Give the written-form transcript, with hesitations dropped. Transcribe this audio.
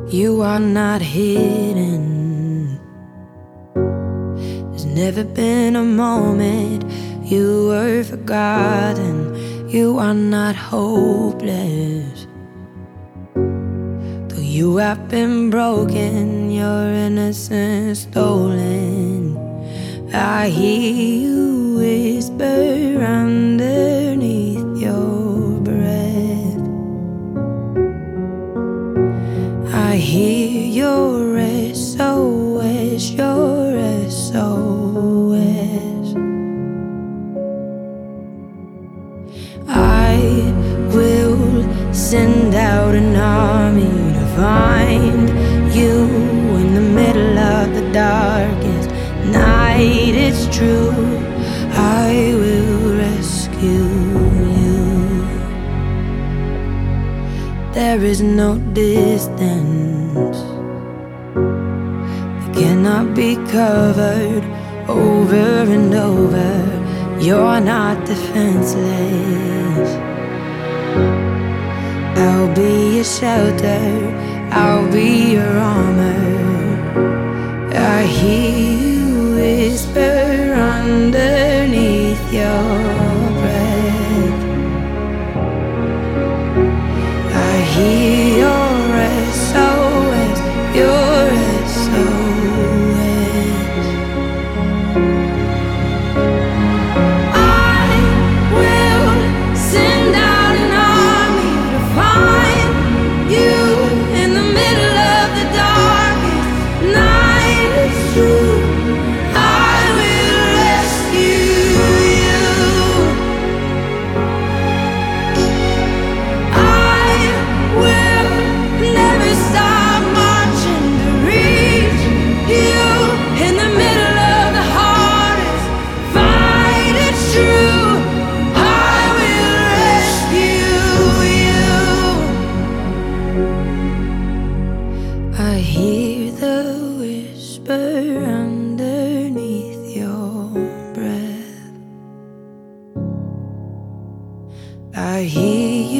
You are not hidden. There's never been a moment you were forgotten. You are not hopeless. Though you have been broken, your innocence stolen, I hear you whisper underneath your breath. I hear your SOS, your SOS. I will send out an army to find you in the middle of the darkest night. It's true, I will rescue you. There is no distance that cannot be covered over and over. You're not defenseless. I'll be your shelter, I'll be your armor. I hear you whisper underneath your breath. I hear your SOS, your SOS. I will send out an army to find you in the middle of the darkest night. It's true, I will rescue you. I will never stop marching to reach you in the middle of the hardest fight. It's true, I will rescue you. I hear the whisper underneath your breath. I hear you